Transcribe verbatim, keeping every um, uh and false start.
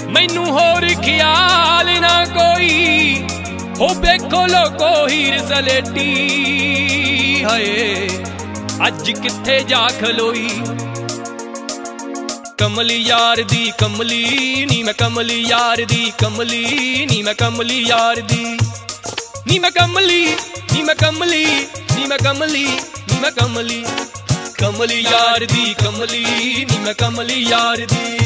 मैनू होर ख्याल ना कोई हो बेखो लोको हीर सलेटी हाय अज किथे जा खलोई। कमली यार दी कमली नी मैं कमली यार दी कमली नी मैं कमली यार दी नी मैं कमली नी मैं कमली नी मैं कमली नी मैं कमली कमली यार दी कमली नी मैं कमली यार दी।